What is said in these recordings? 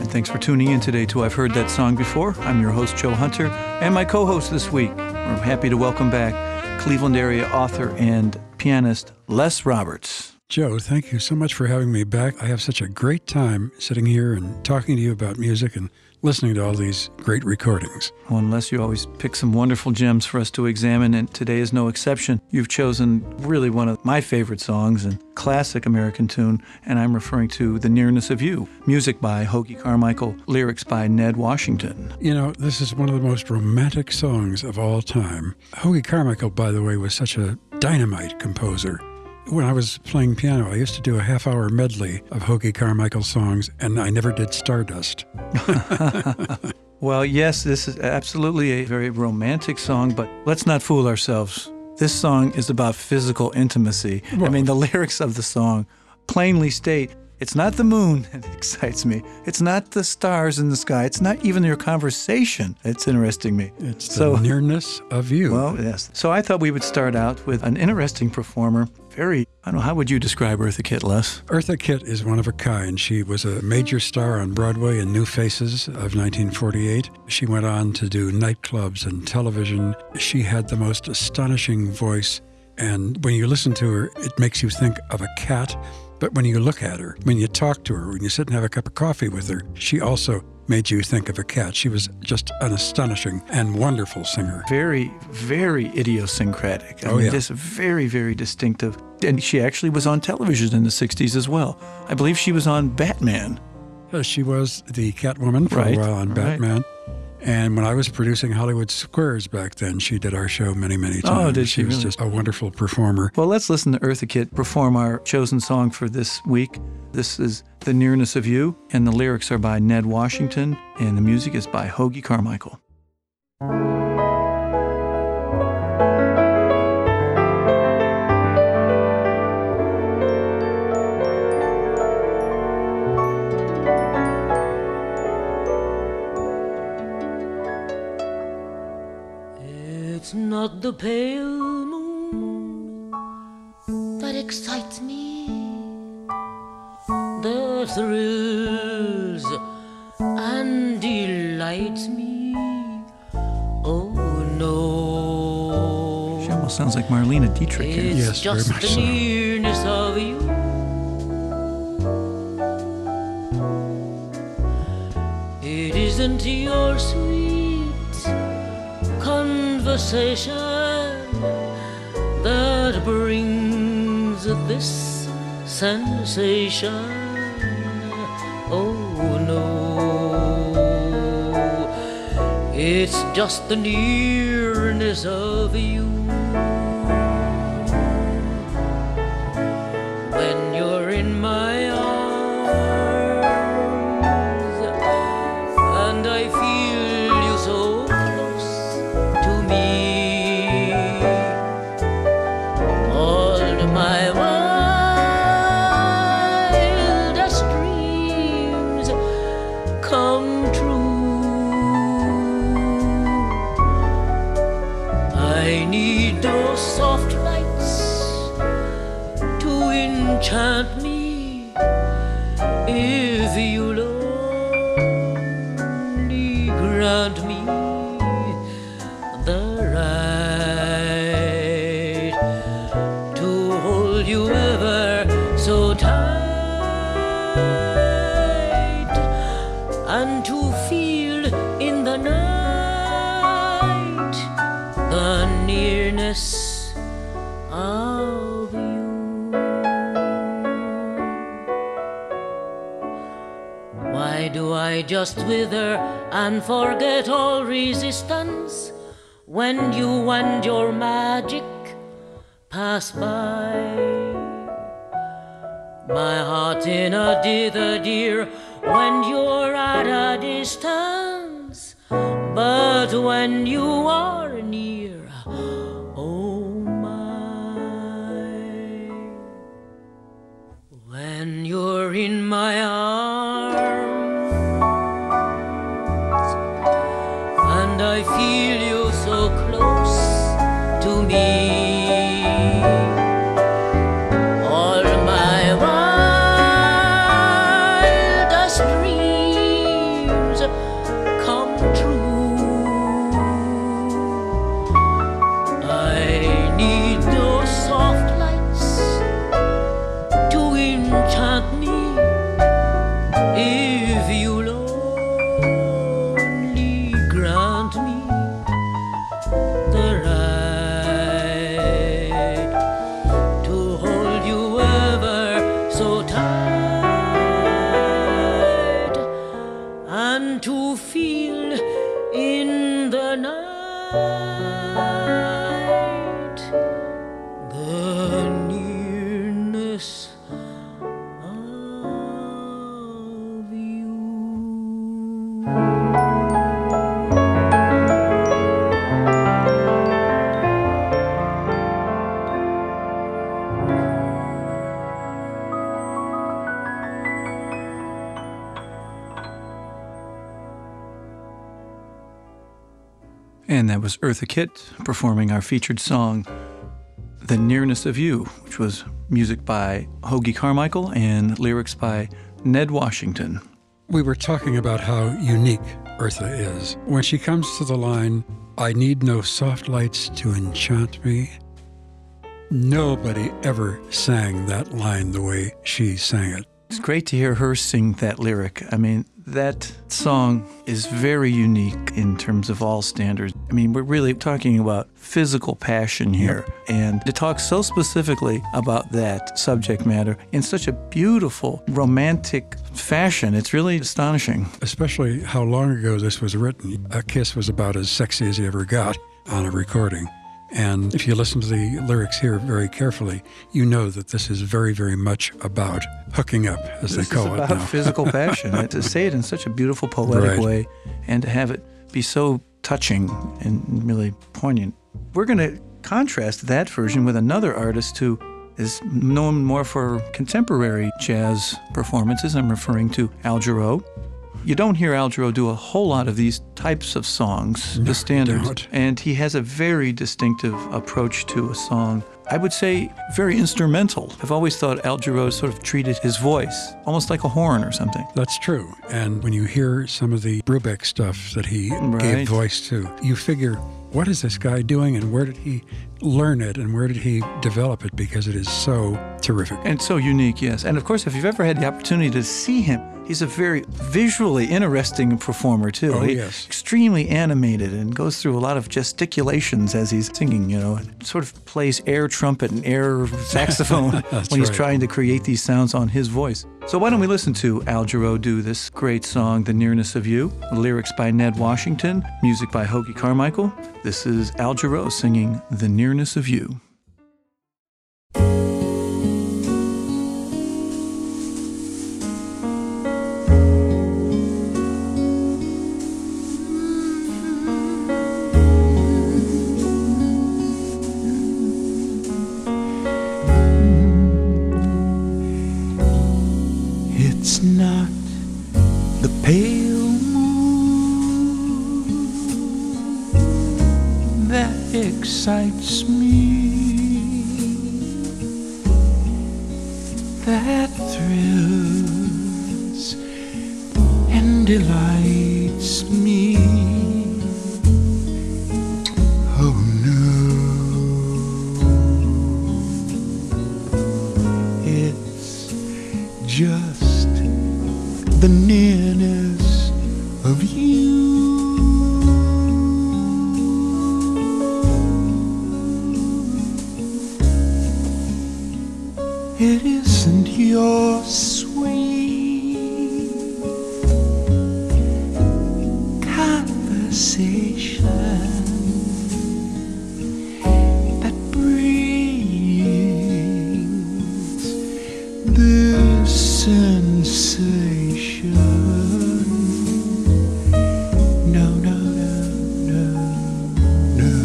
and thanks for tuning in today to I've Heard That Song Before. I'm your host, Joe Hunter, and my co-host this week. We're happy to welcome back Cleveland area author and pianist Les Roberts. Joe, thank you so much for having me back. I have such a great time sitting here and talking to you about music and listening to all these great recordings. Well, unless you always pick some wonderful gems for us to examine, and today is no exception. You've chosen really one of my favorite songs and classic American tune, and I'm referring to The Nearness of You, music by Hoagy Carmichael, lyrics by Ned Washington. You know, this is one of the most romantic songs of all time. Hoagy Carmichael, by the way, was such a dynamite composer. When I was playing piano, I used to do a half-hour medley of Hoagy Carmichael songs, and I never did Stardust. Well, yes, this is absolutely a very romantic song, but let's not fool ourselves. This song is about physical intimacy. Well, I mean, the lyrics of the song plainly state, it's not the moon that excites me. It's not the stars in the sky. It's not even your conversation that's interesting me. It's the nearness of you. Well, yes. So I thought we would start out with an interesting performer. I don't know, how would you describe Eartha Kitt, Les? Eartha Kitt is one of a kind. She was a major star on Broadway in New Faces of 1948. She went on to do nightclubs and television. She had the most astonishing voice, and when you listen to her, it makes you think of a cat. But when you look at her, when you talk to her, when you sit and have a cup of coffee with her, she also made you think of a cat. She was just an astonishing and wonderful singer. Very, very idiosyncratic. I mean, just very, very distinctive. And she actually was on television in the 60s as well. I believe she was on Batman. She was the Catwoman for a while on Batman. And when I was producing Hollywood Squares back then, she did our show many, many times. Oh, did she She was really? just a wonderful performer. Well, let's listen to Eartha Kitt perform our chosen song for this week. This is The Nearness of You, and the lyrics are by Ned Washington, and the music is by Hoagy Carmichael. It's not the pale moon that excites me, that thrills and delights me. Oh no, She almost sounds like Marlene Dietrich here. it's Yes, very just much the so. nearness of you. It isn't your sweet conversation that brings this sensation. Oh no, it's just the nearness of you. When you're in my arms and I feel you so close to me, all my wildest dreams come true. I need those soft lights to enchant me. If you'll only grant me the right to hold you ever so tight, and to feel in the night the nearness of you. Why do I just wither and forget all resistance when you and your magic pass by? My heart in a dither, dear, when you're at a distance, but when you are near, oh my. When you're in my arms and I feel you so close to me, all my wildest dreams and to feel in the night the nearness of you. And that was Eartha Kitt performing our featured song, The Nearness of You, which was music by Hoagy Carmichael and lyrics by Ned Washington. We were talking about how unique Eartha is. When she comes to the line, I need no soft lights to enchant me, nobody ever sang that line the way she sang it. It's great to hear her sing that lyric. I mean, that song is very unique in terms of all standards. I mean, we're really talking about physical passion here. Yep. And to talk so specifically about that subject matter in such a beautiful, romantic fashion, it's really astonishing. Especially how long ago this was written. A Kiss was about as sexy as he ever got on a recording. And if you listen to the lyrics here very carefully, you know that this is very, very much about hooking up, as they call it now. It's about physical passion. And to say it in such a beautiful, poetic way, and to have it be so touching and really poignant. We're going to contrast that version with another artist who is known more for contemporary jazz performances. I'm referring to Al Jarreau. You don't hear Al Jarreau do a whole lot of these types of songs, the standards. And he has a very distinctive approach to a song. I would say very instrumental. I've always thought Al Jarreau sort of treated his voice almost like a horn or something. That's true. And when you hear some of the Brubeck stuff that he gave voice to, you figure, what is this guy doing and where did he learn it and where did he develop it? Because it is so terrific. And so unique, yes. And of course, if you've ever had the opportunity to see him, he's a very visually interesting performer, too. Oh, yes. Extremely animated and goes through a lot of gesticulations as he's singing, you know. Sort of plays air trumpet and air saxophone when he's trying to create these sounds on his voice. So why don't we listen to Al Jarreau do this great song, The Nearness of You, lyrics by Ned Washington, music by Hoagy Carmichael. This is Al Jarreau singing The Nearness of You. It's not the pale moon that excites me, that thrills and delights me. Oh no, it's just the nearness of you. It isn't your sweet conversation that brings this sensation. No, no, no, no, no.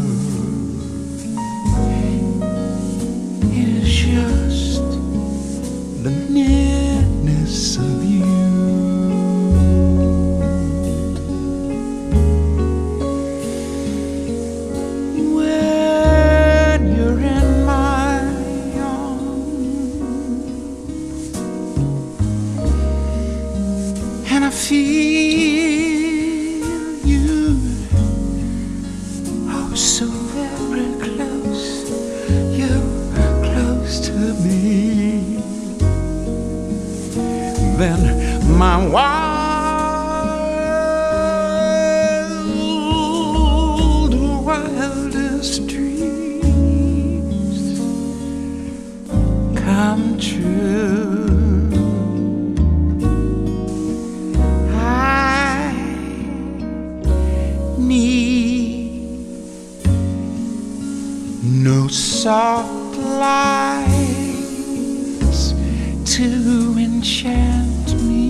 It is just the nearness of you. When you're in my arms and I feel you, oh so very close, you're close to me, then my wildest dreams come true. I soft lights to enchant me.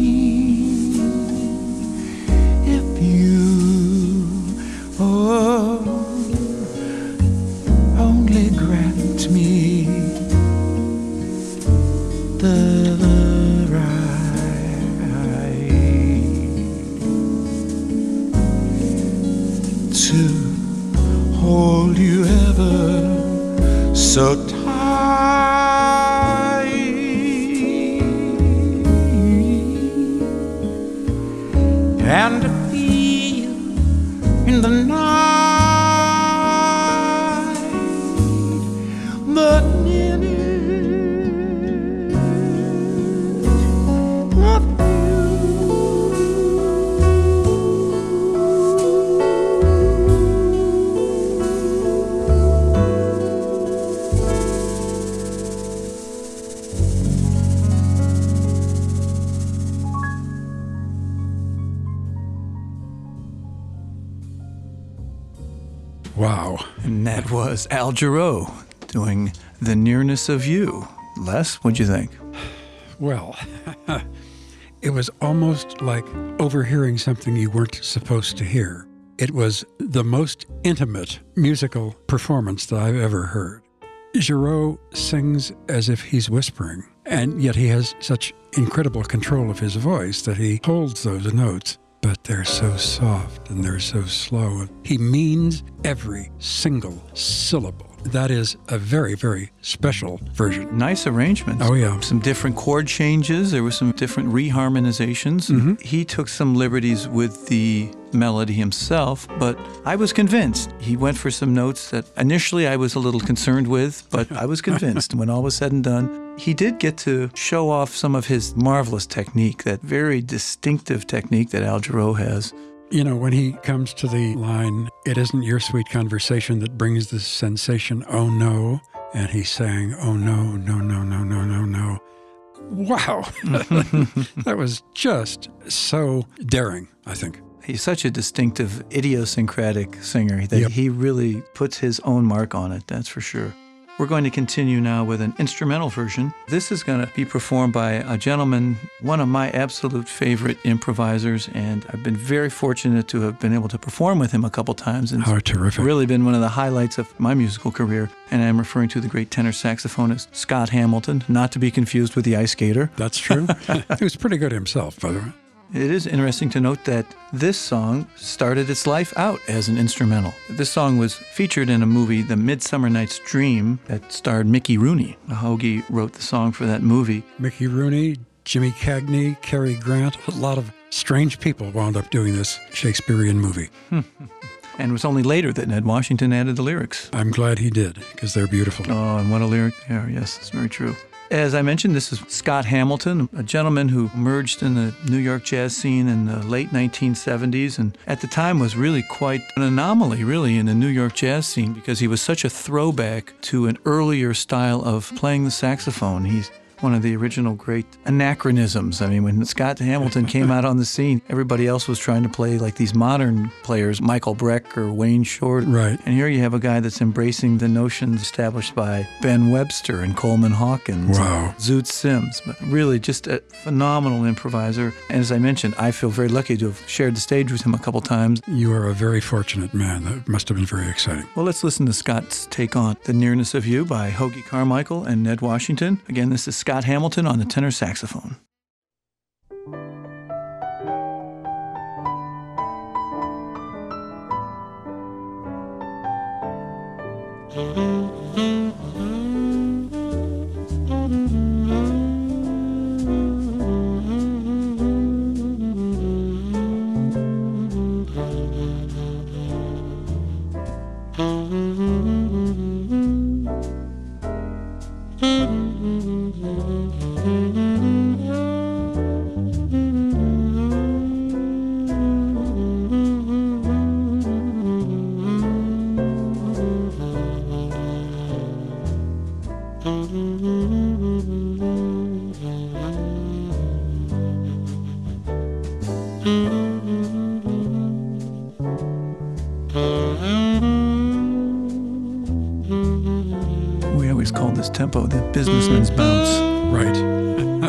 If you only grant me the right to hold you ever so tight, and to feel in the night the nearness of Wow. And that was Al Jarreau doing The Nearness of You. Les, what'd you think? Well, it was almost like overhearing something you weren't supposed to hear. It was the most intimate musical performance that I've ever heard. Jarreau sings as if he's whispering, and yet he has such incredible control of his voice that he holds those notes, but they're so soft and they're so slow. He means every single syllable. That is a very, very special version. Nice arrangements. Oh, yeah. Some different chord changes. There were some different reharmonizations. Mm-hmm. He took some liberties with the melody himself, but I was convinced. He went for some notes that initially I was a little concerned with, but I was convinced. When all was said and done, he did get to show off some of his marvelous technique, that very distinctive technique that Al Jarreau has. You know, when he comes to the line, "It isn't your sweet conversation that brings the sensation, oh no," and he's saying, "Oh no, no, no, no, no, no, no." Wow. That was just so daring, I think. He's such a distinctive, idiosyncratic singer that he really puts his own mark on it, that's for sure. We're going to continue now with an instrumental version. This is going to be performed by a gentleman, one of my absolute favorite improvisers, and I've been very fortunate to have been able to perform with him a couple times. And How terrific. It's really been one of the highlights of my musical career, and I'm referring to the great tenor saxophonist Scott Hamilton, not to be confused with the ice skater. That's true. He was pretty good himself, by the way. It is interesting to note that this song started its life out as an instrumental. This song was featured in a movie, The Midsummer Night's Dream, that starred Mickey Rooney. Hoagie wrote the song for that movie. Mickey Rooney, Jimmy Cagney, Cary Grant, a lot of strange people wound up doing this Shakespearean movie. And it was only later that Ned Washington added the lyrics. I'm glad he did, because they're beautiful. Oh, and what a lyric they are. Yes, it's very true. As I mentioned, this is Scott Hamilton, a gentleman who emerged in the New York jazz scene in the late 1970s, and at the time was really quite an anomaly, really, in the New York jazz scene, because he was such a throwback to an earlier style of playing the saxophone. He's one of the original great anachronisms. I mean, when Scott Hamilton came out on the scene, everybody else was trying to play like these modern players, Michael Breck or Wayne Short. Right. And here you have a guy that's embracing the notions established by Ben Webster and Coleman Hawkins. Wow. And Zoot Sims. But really just a phenomenal improviser. And as I mentioned, I feel very lucky to have shared the stage with him a couple times. You are a very fortunate man. That must have been very exciting. Well, let's listen to Scott's take on The Nearness of You by Hoagie Carmichael and Ned Washington. Again, this is Scott Hamilton on the tenor saxophone. up-tempo, the businessman's bounce. Right.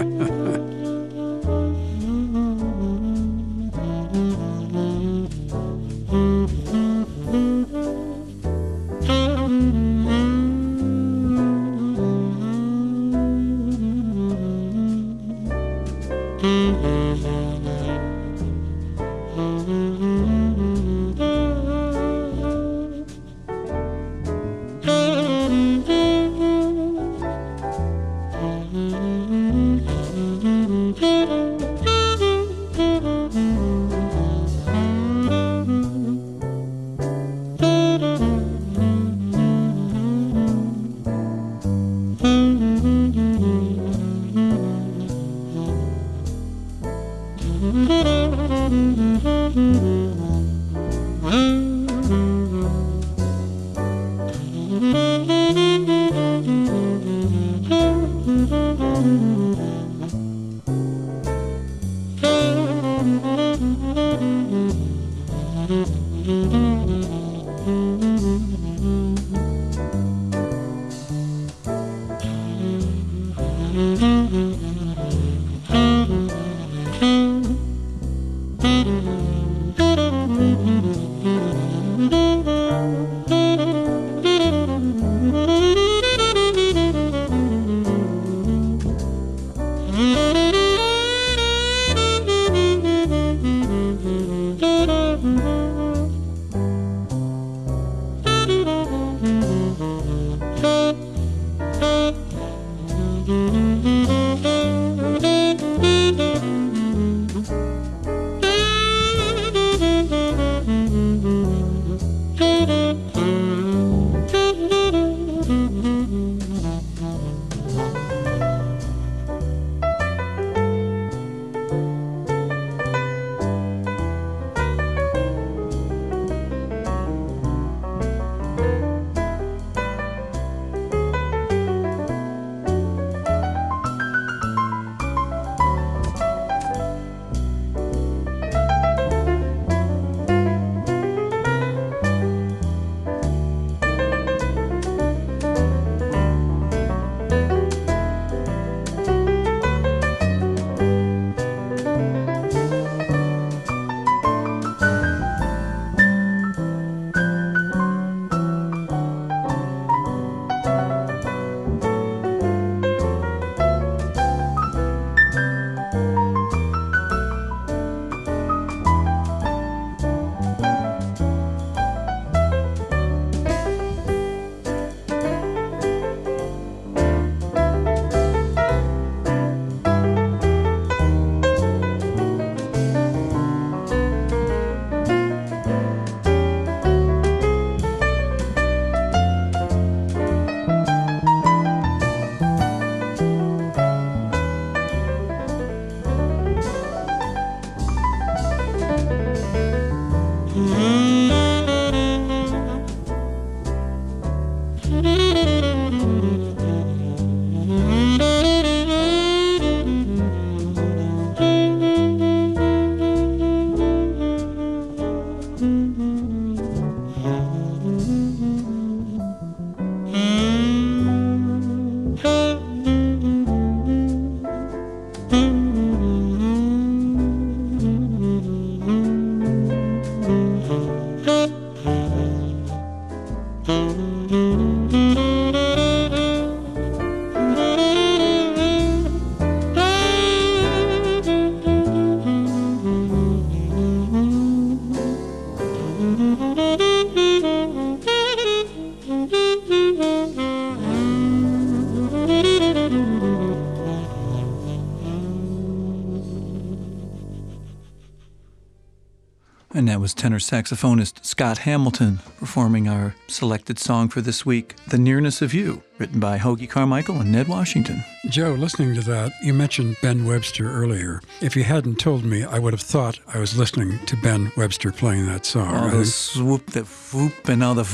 And that was tenor saxophonist Scott Hamilton performing our selected song for this week, The Nearness of You, written by Hoagy Carmichael and Ned Washington. Joe, listening to that, you mentioned Ben Webster earlier. If you hadn't told me, I would have thought I was listening to Ben Webster playing that song. All the swoop, the whoop, and all the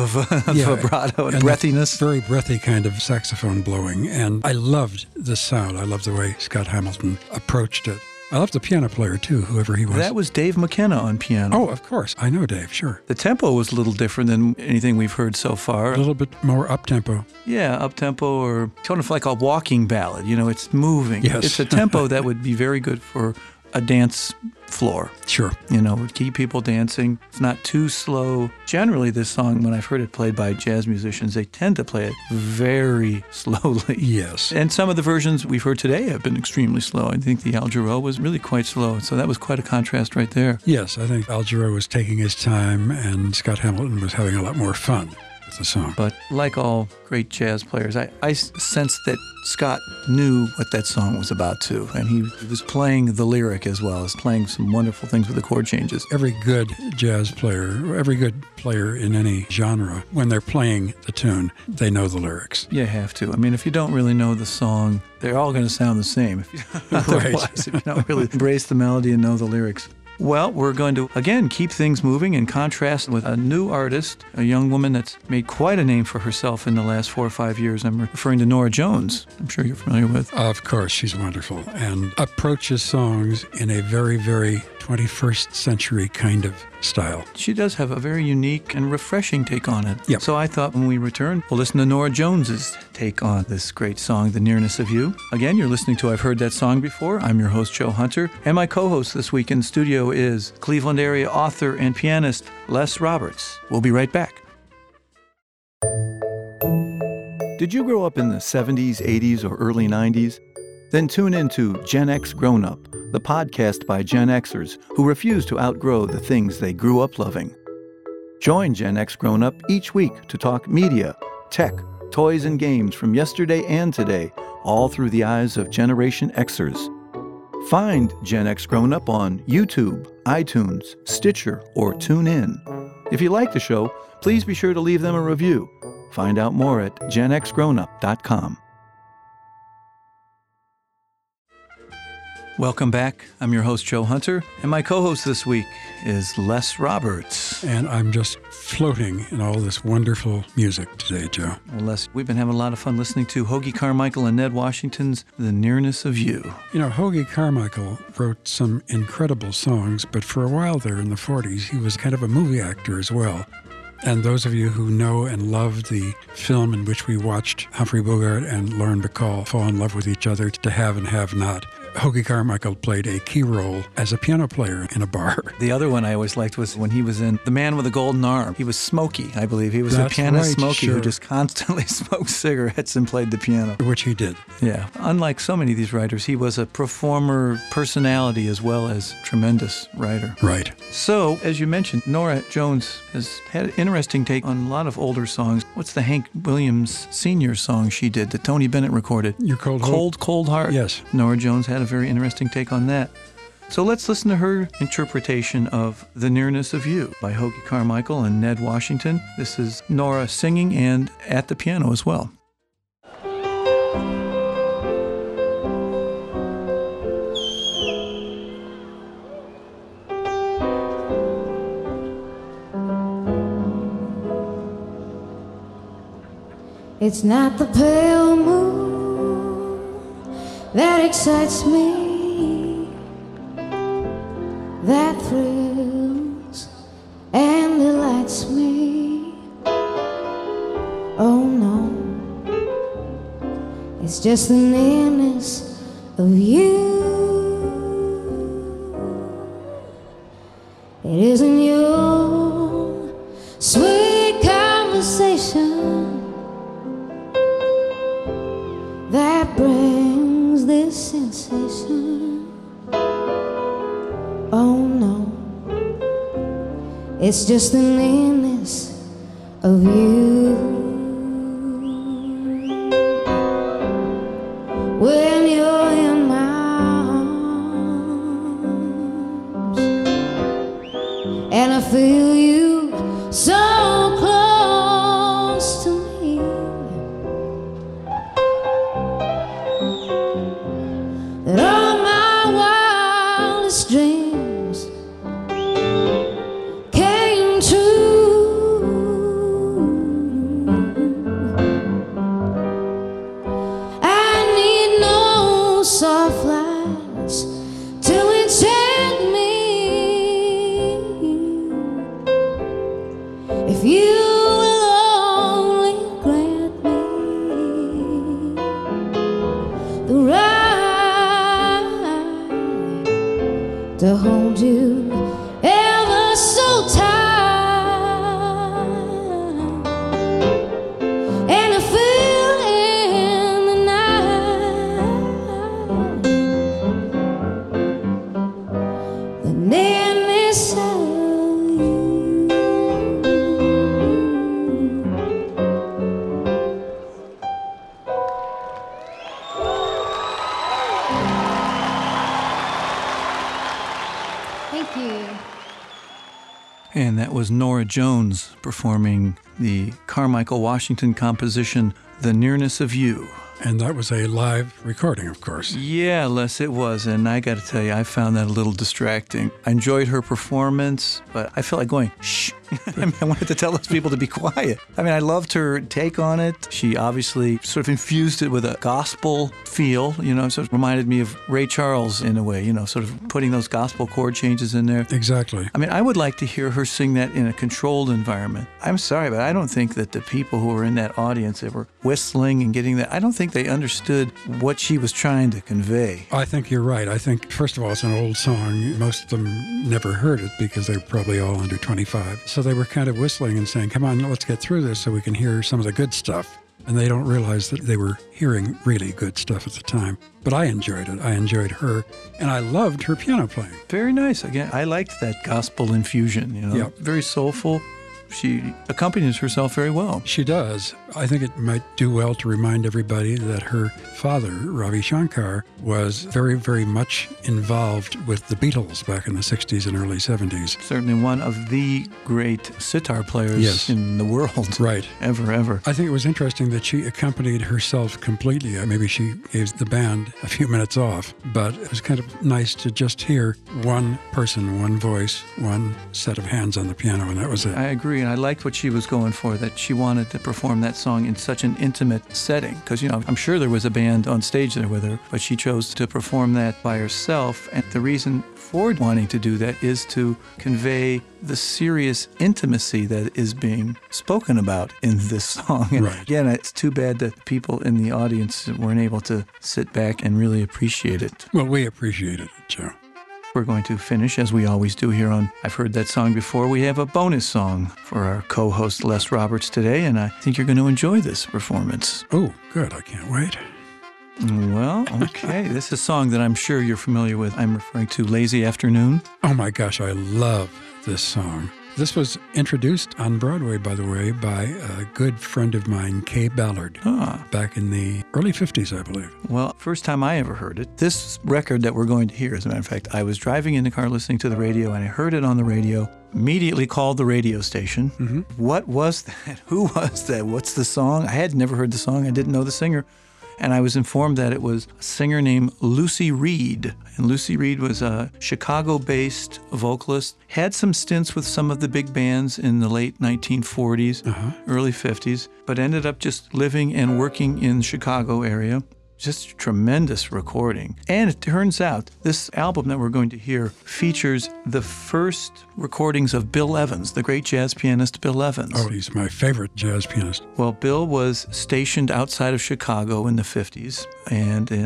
vibrato and breathiness. Very breathy kind of saxophone blowing. And I loved the sound. I loved the way Scott Hamilton approached it. I love the piano player, too, whoever he was. That was Dave McKenna on piano. Oh, of course. I know Dave, sure. The tempo was a little different than anything we've heard so far. A little bit more up-tempo. Yeah, up-tempo or kind of like a walking ballad. You know, it's moving. Yes. It's a tempo that would be very good for a dance floor. Sure. You know, would keep people dancing. It's not too slow. Generally, this song, when I've heard it played by jazz musicians, they tend to play it very slowly. Yes. And some of the versions we've heard today have been extremely slow. I think the Al Jarreau was really quite slow. So that was quite a contrast right there. Yes, I think Al Jarreau was taking his time and Scott Hamilton was having a lot more fun with the song. But like all great jazz players, I sensed that Scott knew what that song was about too. And he was playing the lyric as well as playing some wonderful things with the chord changes. Every good jazz player, every good player in any genre, when they're playing the tune, they know the lyrics. You have to. I mean, if you don't really know the song, they're all going to sound the same. If you, otherwise, if you don't really embrace the melody and know the lyrics. Well, we're going to, again, keep things moving in contrast with a new artist, a young woman that's made quite a name for herself in the last 4 or 5 years. I'm referring to Norah Jones. I'm sure you're familiar with. Of course, she's wonderful and approaches songs in a very, very 21st century kind of style. She does have a very unique and refreshing take on it. Yep. So I thought when we return, we'll listen to Norah Jones's take on this great song, The Nearness of You. Again, you're listening to I've Heard That Song Before. I'm your host, Joe Hunter, and my co-host this week in the studio is Cleveland area author and pianist Les Roberts. We'll be right back. Did you grow up in the 70s, 80s, or early 90s? Then tune in to Gen X Grown Up, the podcast by Gen Xers who refuse to outgrow the things they grew up loving. Join Gen X Grown Up each week to talk media, tech, toys, and games from yesterday and today, all through the eyes of Generation Xers. Find Gen X Grown Up on YouTube, iTunes, Stitcher, or TuneIn. If you like the show, please be sure to leave them a review. Find out more at genxgrownup.com. Welcome back. I'm your host, Joe Hunter, and my co-host this week is Les Roberts. And I'm just floating in all this wonderful music today, Joe. Well, Les, we've been having a lot of fun listening to Hoagy Carmichael and Ned Washington's The Nearness of You. You know, Hoagy Carmichael wrote some incredible songs, but for a while there in the 40s, he was kind of a movie actor as well. And those of you who know and love the film in which we watched Humphrey Bogart and Lauren Bacall fall in love with each other, To Have and Have Not, Hoagy Carmichael played a key role as a piano player in a bar. The other one I always liked was when he was in The Man with a Golden Arm. He was Smokey, I believe. He was That's a pianist, right, Smokey, sure. who just constantly smoked cigarettes and played the piano. Which he did. Yeah. Unlike so many of these writers, he was a performer personality as well as tremendous writer. Right. So, as you mentioned, Norah Jones has had an interesting take on a lot of older songs. What's the Hank Williams Sr. song she did that Tony Bennett recorded? Your Cold Hope? Cold, Cold Heart. Yes. Norah Jones had a very interesting take on that. So let's listen to her interpretation of The Nearness of You by Hoagy Carmichael and Ned Washington. This is Norah singing and at the piano as well. It's not the pale moon that excites me, that thrills and delights me. Oh no, it's just the nearness of you. It isn't your sweet conversation that brings this sensation. Oh no, it's just the nearness of you. When you're in my arms and I feel you so close to me, that all my wildest dreams came true. I need no soft lights to nearness of you. Thank you. And that was Nora Jones performing the Carmichael Washington composition, The Nearness of You. And that was a live recording, of course. Yeah, Les, it was. And I got to tell you, I found that a little distracting. I enjoyed her performance, but I felt like going, shh. I wanted to tell those people to be quiet. I mean, I loved her take on it. She obviously sort of infused it with a gospel feel, sort of reminded me of Ray Charles in a way, sort of putting those gospel chord changes in there. Exactly. I mean, I would like to hear her sing that in a controlled environment. I'm sorry, but I don't think that the people who were in that audience that were whistling and getting that, I don't think they understood what she was trying to convey. I think you're right. I think, first of all, it's an old song. Most of them never heard it because they were probably all under 25. So they were kind of whistling and saying, come on, let's get through this so we can hear some of the good stuff. And they don't realize that they were hearing really good stuff at the time. But I enjoyed it. I enjoyed her. And I loved her piano playing. Very nice. Again, I liked that gospel infusion, Yep. Very soulful. She accompanies herself very well. She does. I think it might do well to remind everybody that her father, Ravi Shankar, was very, very much involved with the Beatles back in the 60s and early 70s. Certainly one of the great sitar players Yes. in the world. Right. Ever. I think it was interesting that she accompanied herself completely. Maybe she gave the band a few minutes off, but it was kind of nice to just hear one person, one voice, one set of hands on the piano, and that was it. I agree, and I liked what she was going for, that she wanted to perform that song in such an intimate setting. Because, I'm sure there was a band on stage there with her, but she chose to perform that by herself. And the reason for wanting to do that is to convey the serious intimacy that is being spoken about in this song. And Right. again, it's too bad that people in the audience weren't able to sit back and really appreciate it. Well, we appreciated it, Joe. We're going to finish, as we always do here on I've Heard That Song Before. We have a bonus song for our co-host Les Roberts today, and I think you're going to enjoy this performance. Oh, good. I can't wait. Well, okay. This is a song that I'm sure you're familiar with. I'm referring to Lazy Afternoon. Oh my gosh, I love this song. This was introduced on Broadway, by the way, by a good friend of mine, Kay Ballard, back in the early 50s, I believe. Well, first time I ever heard it. This record that we're going to hear, as a matter of fact, I was driving in the car listening to the radio, and I heard it on the radio, immediately called the radio station. Mm-hmm. What was that? Who was that? What's the song? I had never heard the song. I didn't know the singer. And I was informed that it was a singer named Lucy Reed. And Lucy Reed was a Chicago-based vocalist, had some stints with some of the big bands in the late 1940s, early 50s, but ended up just living and working in the Chicago area. Just tremendous recording. And it turns out this album that we're going to hear features the first recordings of Bill Evans, the great jazz pianist Bill Evans. Oh, he's my favorite jazz pianist. Well, Bill was stationed outside of Chicago in the 50s. And in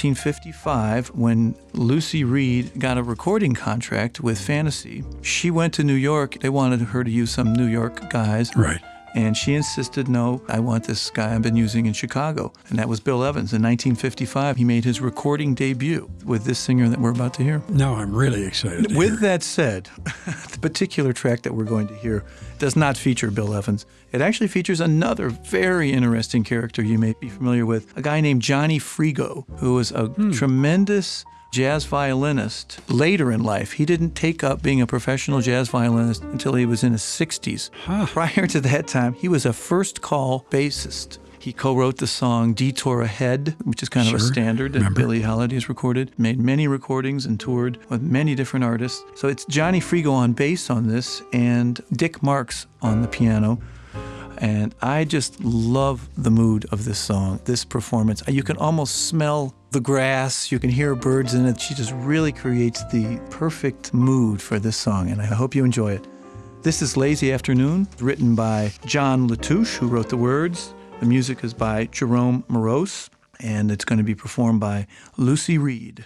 1955, when Lucy Reed got a recording contract with Fantasy, she went to New York. They wanted her to use some New York guys. Right. And she insisted, no, I want this guy I've been using in Chicago. And that was Bill Evans. In 1955, he made his recording debut with this singer that we're about to hear. Now I'm really excited to With hear. that said, the particular track that we're going to hear does not feature Bill Evans. It actually features another very interesting character you may be familiar with, a guy named Johnny Frigo, who was a tremendous jazz violinist later in life. He didn't take up being a professional jazz violinist until he was in his 60s. Prior to that time, he was a first-call bassist. He co-wrote the song Detour Ahead, which is kind of a standard that Billie Holiday has recorded, made many recordings and toured with many different artists. So it's Johnny Frigo on bass on this and Dick Marks on the piano. And I just love the mood of this song, this performance. You can almost smell the grass. You can hear birds in it. She just really creates the perfect mood for this song, and I hope you enjoy it. This is Lazy Afternoon, written by John Latouche, who wrote the words. The music is by Jerome Morose, and it's going to be performed by Lucy Reed.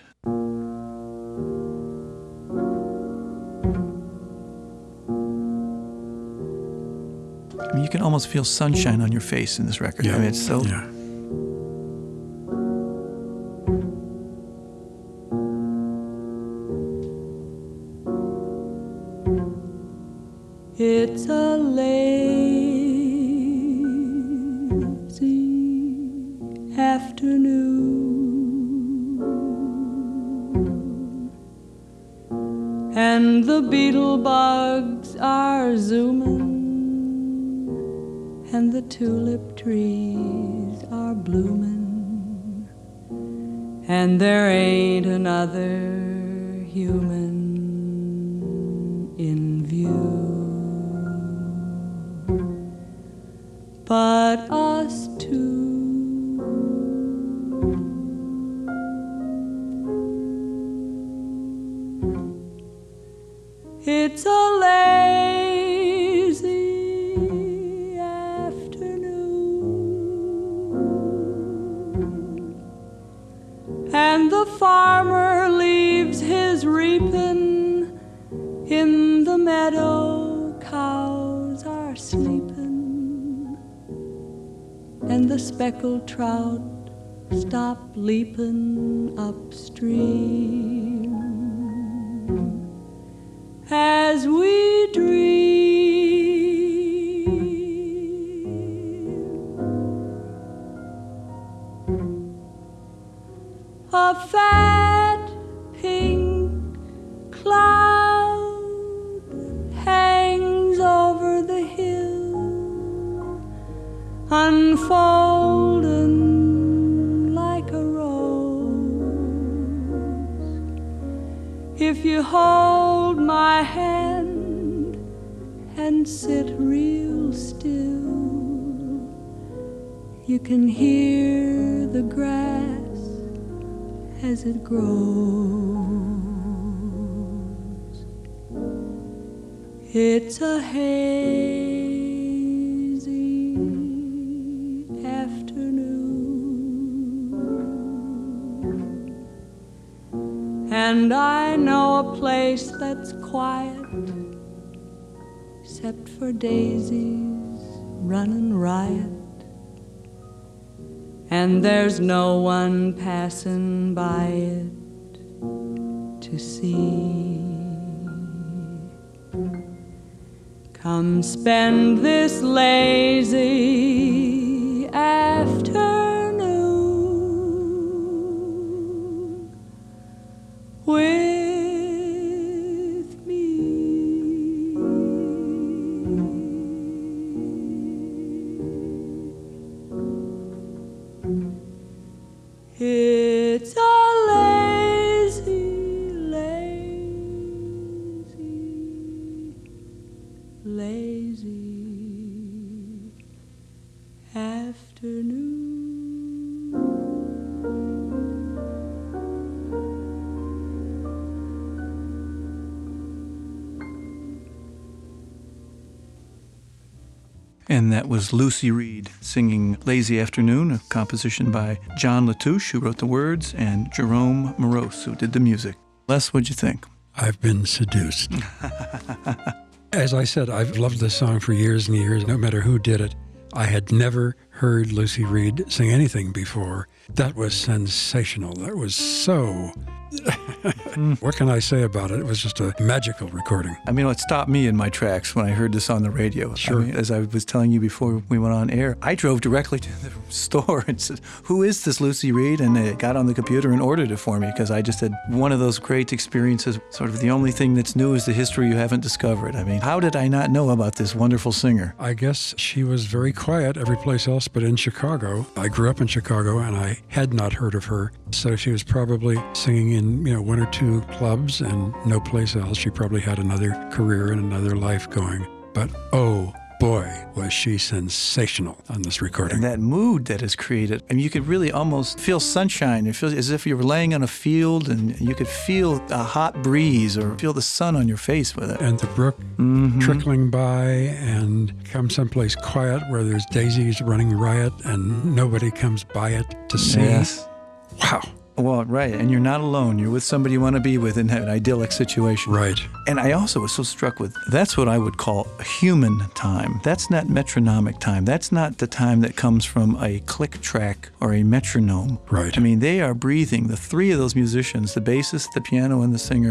I mean, you can almost feel sunshine on your face in this record. Yeah. I mean, it's so... Yeah. It's a lazy afternoon, and the beetle bugs are zooming, and the tulip trees are blooming, and there ain't another human in view but us two. It's a lazy afternoon, and the farmer leaves his reaping in the meadow. Cows are sleeping, and the speckled trout stop leaping upstream as we dream. A fat pink cloud hangs over the hill, unfolding like a rose. If you hold my hand and sit real still, you can hear the grass as it grows. It's a hazy afternoon, and I know a place that's quiet, except for daisies running riot, and there's no one passing by it to see. Come spend this lazy afternoon with me. It's a lazy, lazy afternoon. And that was Lucy Reed singing Lazy Afternoon, a composition by John Latouche, who wrote the words, and Jerome Morose, who did the music. Les, what'd you think? I've been seduced. As I said, I've loved this song for years and years, no matter who did it. I had never heard Lucy Reed sing anything before. That was sensational. That was so... What can I say about it? It was just a magical recording. I mean, it stopped me in my tracks when I heard this on the radio. Sure. I mean, as I was telling you before we went on air, I drove directly to the store and said, who is this Lucy Reed? And I got on the computer and ordered it for me because I just had one of those great experiences. Sort of the only thing that's new is the history you haven't discovered. I mean, how did I not know about this wonderful singer? I guess she was very quiet every place else but in Chicago. I grew up in Chicago and I had not heard of her. So she was probably singing in, one or two clubs and no place else. She probably had another career and another life going. But oh boy, was she sensational on this recording. And that mood that is created. I mean, you could really almost feel sunshine. It feels as if you were laying on a field and you could feel a hot breeze or feel the sun on your face with it. And the brook trickling by and come someplace quiet where there's daisies running riot and nobody comes by it to see. Yes. Wow. Well, right, and you're not alone. You're with somebody you want to be with in an idyllic situation. Right. And I also was so struck with, that's what I would call human time. That's not metronomic time. That's not the time that comes from a click track or a metronome. Right. I mean, they are breathing. The three of those musicians, the bassist, the piano, and the singer,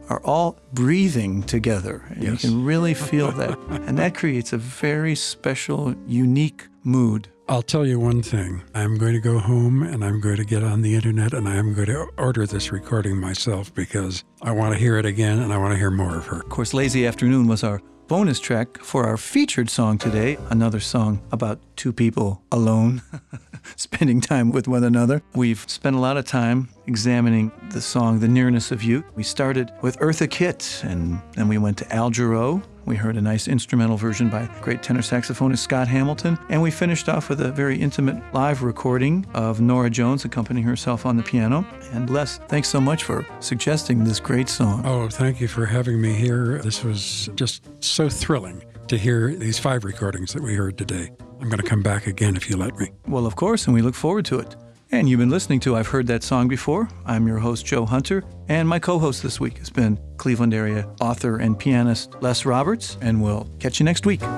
are all breathing together. And Yes. You can really feel that. And that creates a very special, unique mood. I'll tell you one thing. I'm going to go home and I'm going to get on the internet and I'm going to order this recording myself because I want to hear it again and I want to hear more of her. Of course, Lazy Afternoon was our bonus track for our featured song today, another song about two people alone, spending time with one another. We've spent a lot of time examining the song, The Nearness of You. We started with Eartha Kitt, and then we went to Al Jarreau. We heard a nice instrumental version by great tenor saxophonist Scott Hamilton. And we finished off with a very intimate live recording of Norah Jones accompanying herself on the piano. And Les, thanks so much for suggesting this great song. Oh, thank you for having me here. This was just so thrilling to hear these 5 recordings that we heard today. I'm going to come back again if you let me. Well, of course, and we look forward to it. And you've been listening to I've Heard That Song Before. I'm your host, Joe Hunter, and my co-host this week has been Cleveland area author and pianist Les Roberts, and we'll catch you next week.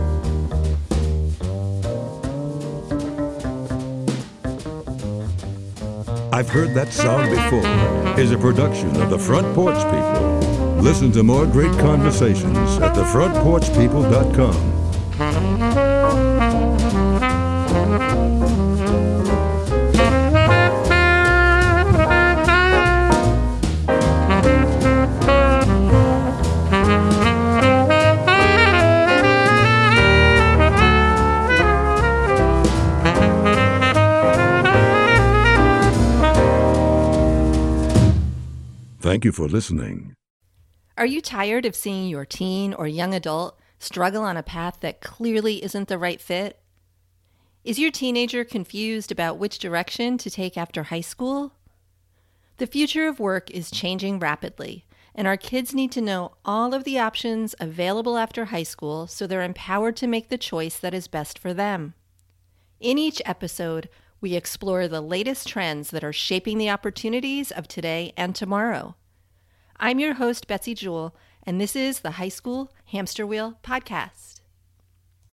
I've Heard That Song Before is a production of the Front Porch People. Listen to more great conversations at thefrontporchpeople.com. Thank you for listening. Are you tired of seeing your teen or young adult struggle on a path that clearly isn't the right fit? Is your teenager confused about which direction to take after high school? The future of work is changing rapidly, and our kids need to know all of the options available after high school so they're empowered to make the choice that is best for them. In each episode, we explore the latest trends that are shaping the opportunities of today and tomorrow. I'm your host, Betsy Jewell, and this is the High School Hamster Wheel Podcast.